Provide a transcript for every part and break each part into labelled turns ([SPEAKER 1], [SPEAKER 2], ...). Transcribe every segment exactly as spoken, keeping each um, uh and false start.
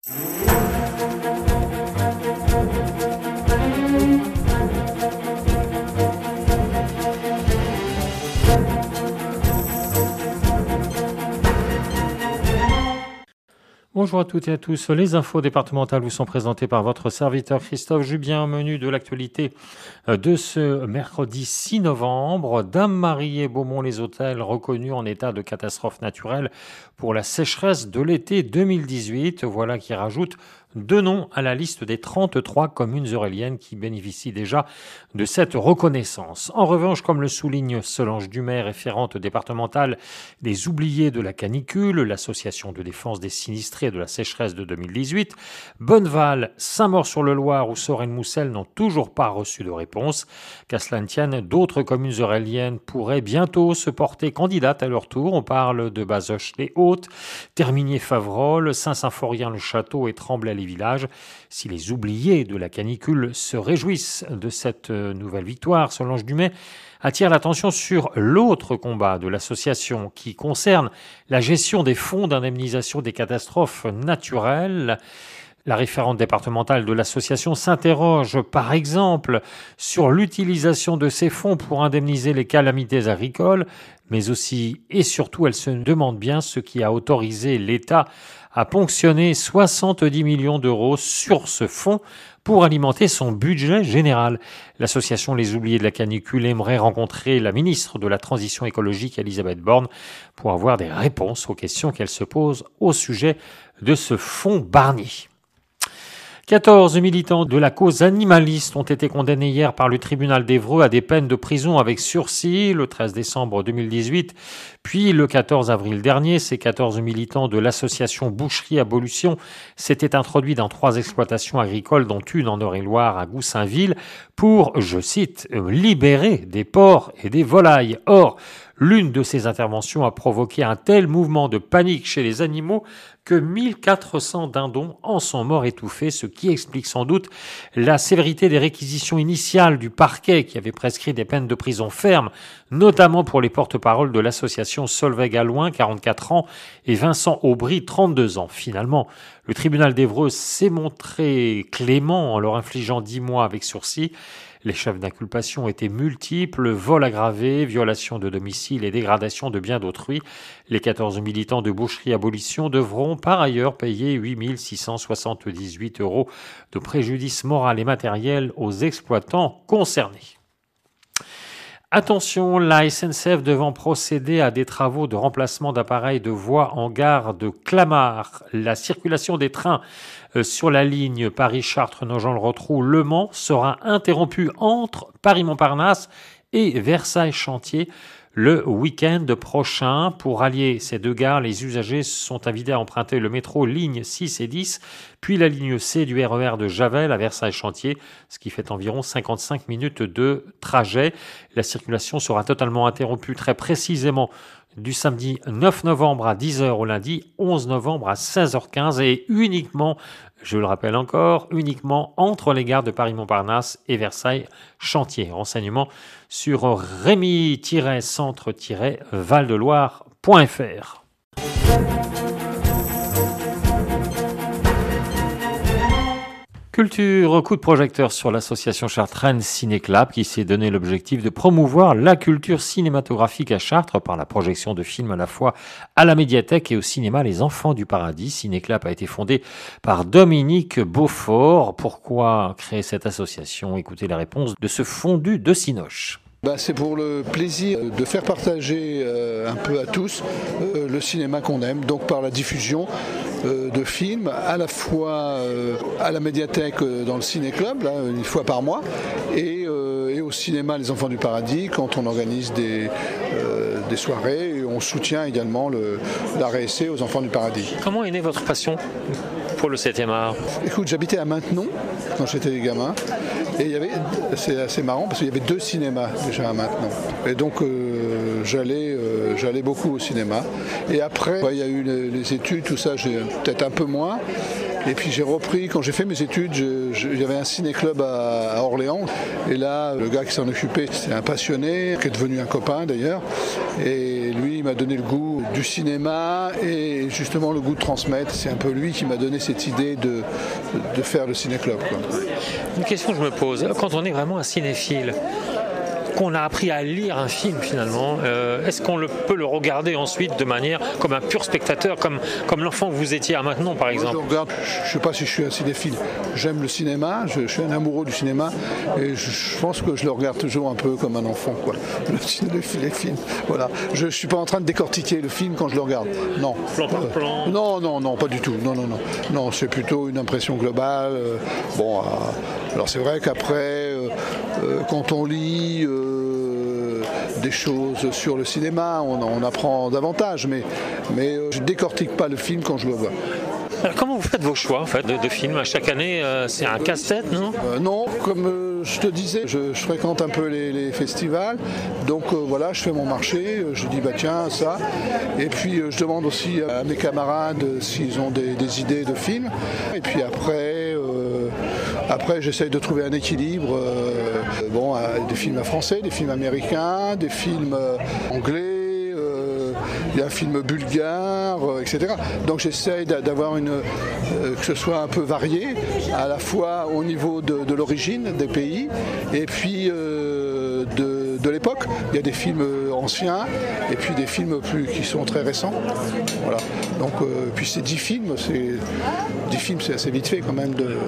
[SPEAKER 1] Bonjour à toutes et à tous. Les infos départementales vous sont présentées par votre serviteur Christophe Jubien. Au menu de l'actualité de ce mercredi six novembre, Dame-Marie et Beaumont-les-Hôtels reconnus en état de catastrophe naturelle pour la sécheresse de l'été deux mille dix-huit. Voilà qui rajoute deux noms à la liste des trente-trois communes euréliennes qui bénéficient déjà de cette reconnaissance. En revanche, comme le souligne Solange Dumet, référente départementale des oubliés de la canicule, l'association de défense des sinistrés de la sécheresse de deux mille dix-huit, Bonneval, Saint-Maur-sur-le-Loir ou Sorel-Moussel n'ont toujours pas reçu de réponse. Qu'à cela ne tienne, d'autres communes euréliennes pourraient bientôt se porter candidates à leur tour. On parle de Bazoches-les-Hautes, Terminier-Favrolles, Saint-Symphorien-le-Château et Tremblay les villages. Si les oubliés de la canicule se réjouissent de cette nouvelle victoire, Solange Dumet attire l'attention sur l'autre combat de l'association qui concerne la gestion des fonds d'indemnisation des catastrophes naturelles. La référente départementale de l'association s'interroge par exemple sur l'utilisation de ces fonds pour indemniser les calamités agricoles, mais aussi et surtout elle se demande bien ce qui a autorisé l'État à ponctionner soixante-dix millions d'euros sur ce fonds pour alimenter son budget général. L'association Les Oubliés de la Canicule aimerait rencontrer la ministre de la Transition écologique, Elisabeth Borne, pour avoir des réponses aux questions qu'elle se pose au sujet de ce fonds Barnier. quatorze militants de la cause animaliste ont été condamnés hier par le tribunal d'Évreux à des peines de prison avec sursis le treize décembre deux mille dix-huit. Puis le quatorze avril dernier, ces quatorze militants de l'association Boucherie Abolition s'étaient introduits dans trois exploitations agricoles, dont une en Eure-et-Loire à Goussainville, pour, je cite, libérer des porcs et des volailles. Or, l'une de ces interventions a provoqué un tel mouvement de panique chez les animaux que mille quatre cents dindons en sont morts étouffés, ce qui explique sans doute la sévérité des réquisitions initiales du parquet qui avait prescrit des peines de prison ferme, notamment pour les porte-paroles de l'association Solveig Allouin, quarante-quatre ans, et Vincent Aubry, trente-deux ans. Finalement, le tribunal d'Évreux s'est montré clément en leur infligeant dix mois avec sursis. Les chefs d'inculpation étaient multiples, vol aggravé, violation de domicile et dégradation de biens d'autrui. Les quatorze militants de Boucherie Abolition devront par ailleurs payer huit mille six cent soixante-dix-huit euros de préjudice moral et matériel aux exploitants concernés. Attention, la S N C F devant procéder à des travaux de remplacement d'appareils de voie en gare de Clamart. La circulation des trains sur la ligne Paris-Chartres-Nogent-le-Rotrou-Le Mans sera interrompue entre Paris-Montparnasse et Versailles-Chantier le week-end prochain. Pour allier ces deux gares, les usagers sont invités à emprunter le métro ligne six et dix, puis la ligne C du R E R de Javel à Versailles-Chantier, ce qui fait environ cinquante-cinq minutes de trajet. La circulation sera totalement interrompue très précisément du samedi neuf novembre à dix heures au lundi onze novembre à seize heures quinze et uniquement, je le rappelle encore, uniquement entre les gares de Paris-Montparnasse et Versailles-Chantier. Renseignements sur rémy-centre-val-de-loire point f r. Culture, coup de projecteur sur l'association chartraine Cinéclap qui s'est donné l'objectif de promouvoir la culture cinématographique à Chartres par la projection de films à la fois à la médiathèque et au cinéma Les Enfants du Paradis. Cinéclap a été fondé par Dominique Beaufort. Pourquoi créer cette association ? Écoutez la réponse de ce fondu de Cinoche.
[SPEAKER 2] Bah, c'est pour le plaisir de faire partager euh, un peu à tous euh, le cinéma qu'on aime, donc par la diffusion euh, de films, à la fois euh, à la médiathèque euh, dans le ciné-club, là, une fois par mois, et, euh, et au cinéma Les Enfants du Paradis, quand on organise des, euh, des soirées, et on soutient également le, l'A R S C aux Enfants du Paradis.
[SPEAKER 1] Comment est née votre passion pour le septième art ?
[SPEAKER 2] Écoute, j'habitais à Maintenon quand j'étais gamin, et il y avait, c'est assez marrant parce qu'il y avait deux cinémas déjà à Maintenon. Et donc euh, j'allais, euh, j'allais beaucoup au cinéma. Et après, bah, il y a eu les, les études, tout ça, j'ai peut-être un peu moins. Et puis j'ai repris, quand j'ai fait mes études, je, je, il y avait un ciné-club à, à Orléans. Et là, le gars qui s'en occupait, c'est un passionné, qui est devenu un copain d'ailleurs. Et lui, il m'a donné le goût du cinéma et justement le goût de transmettre. C'est un peu lui qui m'a donné cette idée de, de faire le ciné-club, quoi.
[SPEAKER 1] Une question que je me pose, quand on est vraiment un cinéphile, qu'on a appris à lire un film finalement, euh, est-ce qu'on le, peut le regarder ensuite de manière comme un pur spectateur, comme, comme l'enfant que vous étiez à maintenant par exemple?
[SPEAKER 2] Moi, je regarde, je ne sais pas si je suis un cinéphile, j'aime le cinéma, je, je suis un amoureux du cinéma et je, je pense que je le regarde toujours un peu comme un enfant, quoi. Le, les, les films, voilà. Je ne suis pas en train de décortiquer le film quand je le regarde, non.
[SPEAKER 1] Plan par plan.
[SPEAKER 2] Euh, non, non, non, pas du tout, non, non, non. Non, c'est plutôt une impression globale. Euh, bon, euh, alors c'est vrai qu'après, euh, euh, quand on lit... Euh, des choses sur le cinéma, on, on apprend davantage, mais, mais euh, je ne décortique pas le film quand je le vois.
[SPEAKER 1] Alors comment vous faites vos choix en fait, de, de films? Chaque année, euh, c'est un casse-tête, non?
[SPEAKER 2] euh, Non, comme euh, je te disais, je, je fréquente un peu les, les festivals, donc euh, voilà, je fais mon marché, je dis bah tiens, ça, et puis euh, je demande aussi à mes camarades s'ils ont des, des idées de films, et puis après... Euh, Après, j'essaye de trouver un équilibre. Euh, bon, euh, des films français, des films américains, des films euh, anglais, euh, il y a un film bulgare, euh, et cetera. Donc j'essaye d'avoir une, euh, que ce soit un peu varié, à la fois au niveau de, de l'origine des pays, et puis euh, de, de l'époque. Il y a des films anciens, et puis des films plus, qui sont très récents. Voilà. Donc, euh, puis c'est dix films, c'est dix films, c'est assez vite fait quand même de. de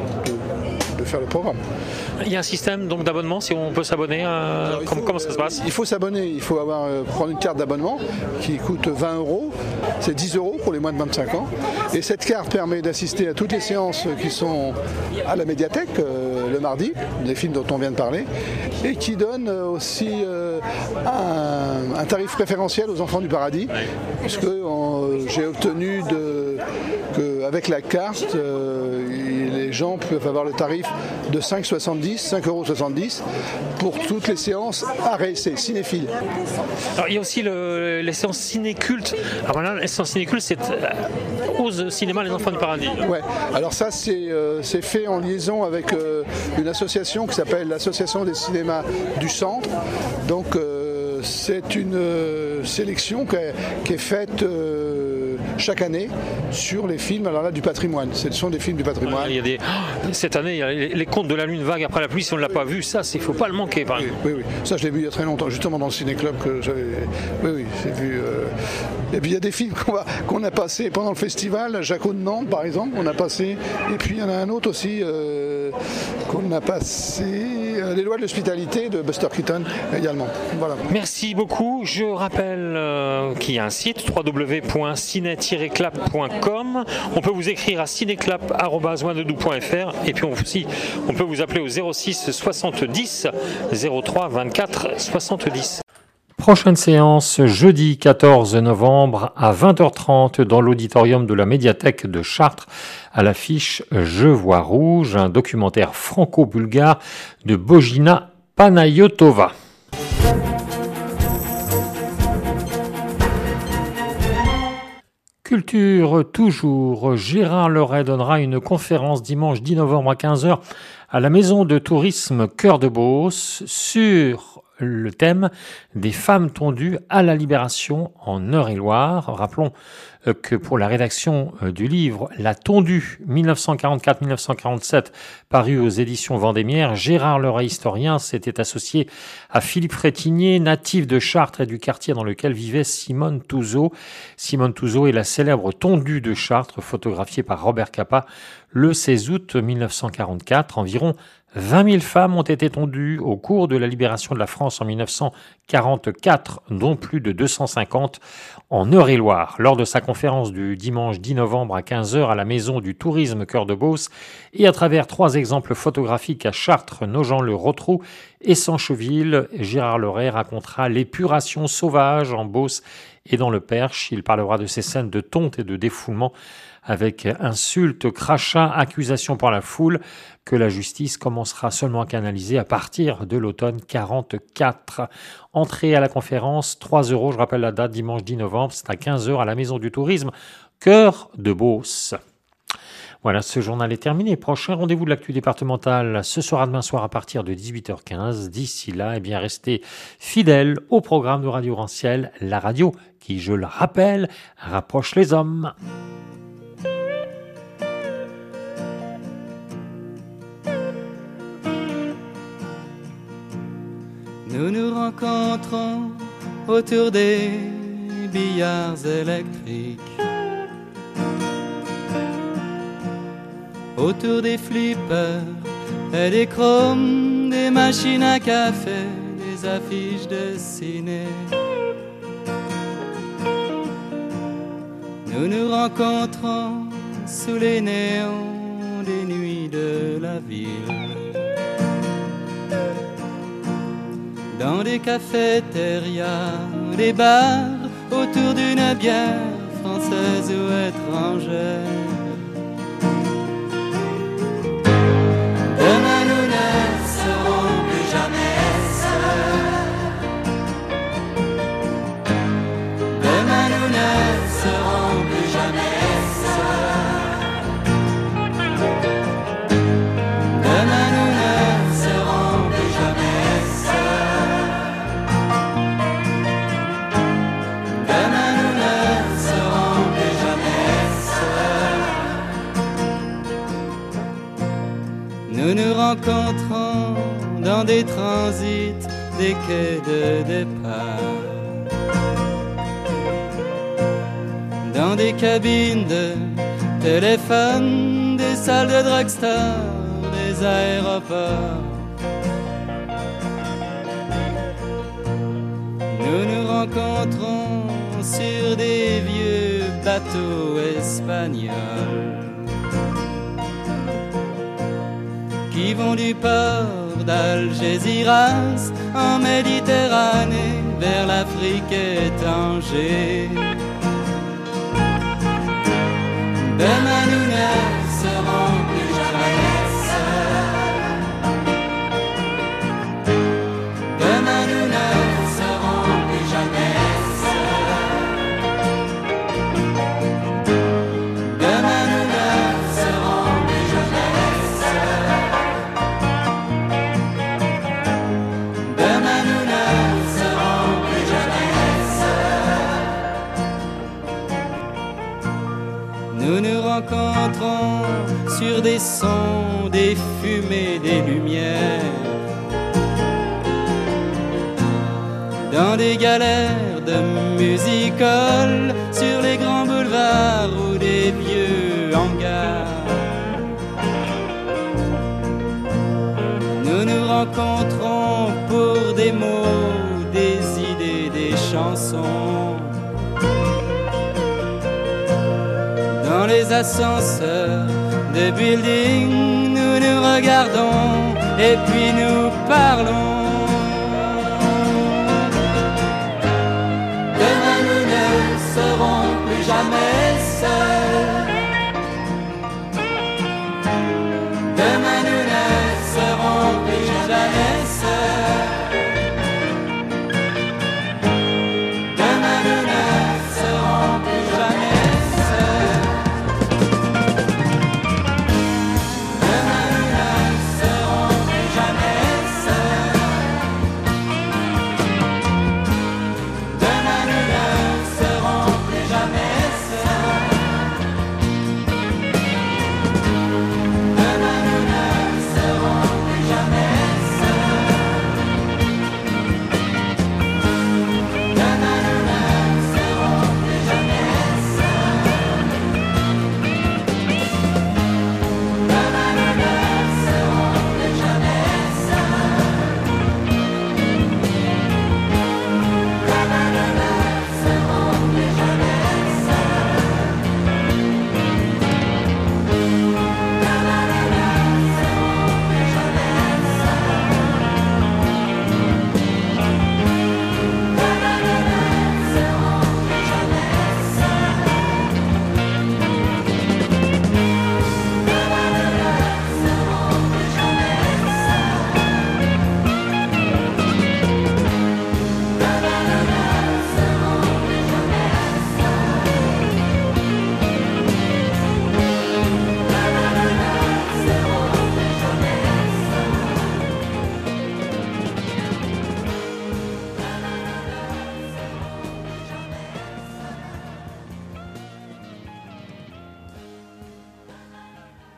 [SPEAKER 2] de faire le programme.
[SPEAKER 1] Il y a un système donc d'abonnement, si on peut s'abonner, euh, comment, faut, comment ça se passe?
[SPEAKER 2] Il faut s'abonner, il faut avoir, euh, prendre une carte d'abonnement qui coûte vingt euros, c'est dix euros pour les moins de vingt-cinq ans, et cette carte permet d'assister à toutes les séances qui sont à la médiathèque euh, le mardi, des films dont on vient de parler, et qui donne aussi euh, un, un tarif préférentiel aux enfants du paradis, puisque euh, j'ai obtenu de, que, avec la carte, euh, les gens peuvent avoir le tarif de cinq euros soixante-dix, cinq euros soixante-dix pour toutes les séances A R E C, cinéphiles.
[SPEAKER 1] Alors il y a aussi le, les séances ciné-cultes. Alors voilà, les séances ciné-cultes, c'est euh, Ose Cinéma Les Enfants du Paradis.
[SPEAKER 2] Ouais, alors ça c'est, euh, c'est fait en liaison avec euh, une association qui s'appelle l'Association des cinémas du Centre. Donc euh, c'est une euh, sélection qui est, qui est faite euh, chaque année sur les films, alors là, du patrimoine. Ce sont des films du patrimoine.
[SPEAKER 1] Il y a des... Cette année, il y a les, les contes de la lune vague après la pluie, si on ne l'a pas vu, ça, il ne faut pas le manquer. Par
[SPEAKER 2] oui, oui, oui, ça je l'ai vu il y a très longtemps, justement dans le ciné-club que j'avais... Oui, oui, j'ai vu... Euh... Et puis il y a des films qu'on, va... qu'on a passés pendant le festival, Jaco de Nantes par exemple, on a passé, et puis il y en a un autre aussi euh... qu'on a passé, Les lois de l'hospitalité de Buster Keaton également. Voilà.
[SPEAKER 1] Merci beaucoup. Je rappelle euh, qu'il y a un site, w w w point ciné tiret clap point com. On peut vous écrire à cinéclap arobase wanadoo point f r et puis on, aussi, on peut vous appeler au zéro six soixante-dix zéro trois vingt-quatre soixante-dix. Prochaine séance jeudi quatorze novembre à vingt heures trente dans l'auditorium de la médiathèque de Chartres à l'affiche Je vois rouge, un documentaire franco-bulgare de Bojina Panayotova. Culture toujours, Gérard Leray donnera une conférence dimanche dix novembre à quinze heures à la maison de tourisme Cœur de Beauce sur le thème des femmes tondues à la Libération en Eure-et-Loire. Rappelons que pour la rédaction du livre La Tondue dix-neuf cent quarante-quatre dix-neuf cent quarante-sept paru aux éditions Vendémiaire, Gérard Leray, historien, s'était associé à Philippe Frétinier, natif de Chartres et du quartier dans lequel vivait Simone Touzeau. Simone Touzeau est la célèbre tondue de Chartres, photographiée par Robert Capa le seize août dix-neuf cent quarante-quatre. Environ vingt mille femmes ont été tondues au cours de la libération de la France en dix-neuf cent quarante-quatre, dont plus de deux cent cinquante en Eure-et-Loire. Lors de sa conférence du dimanche dix novembre à quinze heures à la Maison du Tourisme Cœur de Beauce et à travers trois exemples photographiques à Chartres, Nogent-le-Rotrou et Sancheville, Gérard Leray racontera l'épuration sauvage en Beauce et dans le Perche. Il parlera de ces scènes de tonte et de défoulement avec insultes, crachats, accusations par la foule que la justice commencera seulement à canaliser à partir de l'automne quarante-quatre. Entrée à la conférence, trois euros, je rappelle la date, dimanche dix novembre, c'est à quinze heures à la Maison du Tourisme, Cœur de Beauce. Voilà, ce journal est terminé. Prochain rendez-vous de l'actu départementale, ce sera demain soir à partir de dix-huit heures quinze. D'ici là, eh bien, restez fidèles au programme de Radio Ranciel, la radio qui, je le rappelle, rapproche les hommes.
[SPEAKER 3] Nous nous rencontrons autour des billards électriques, autour des flippers et des chromes, des machines à café, des affiches de ciné. Nous nous rencontrons sous les néons des nuits de la ville, dans des cafétérias, des bars, autour d'une bière française ou étrangère. Demain nous ne serons plus jamais seuls. Demain nous ne serons plus jamais seuls. Demain nous ne serons plus jamais seuls. Demain nous ne serons plus jamais seuls. Nous nous rencontrons dans des transits, des quais de départ, dans des cabines de téléphone, des salles de drugstore, des aéroports. Nous nous rencontrons sur des vieux bateaux espagnols qui vont du port d'Algésiras en Méditerranée vers l'Afrique et Tanger. Demain nous ne serons plus jamais seuls. Demain nous ne serons plus jamais seuls. Demain nous ne serons plus jamais seuls. Demain nous ne serons plus jamais seuls. Nous nous rencontrons sur des sons, des fumées, des lumières, dans des galères de music-hall, sur les grands boulevards ou des vieux hangars. Nous nous rencontrons pour des mots, des idées, des chansons, dans les ascenseurs de building. Nous nous regardons et puis nous parlons. Demain nous ne serons plus jamais seuls. Demain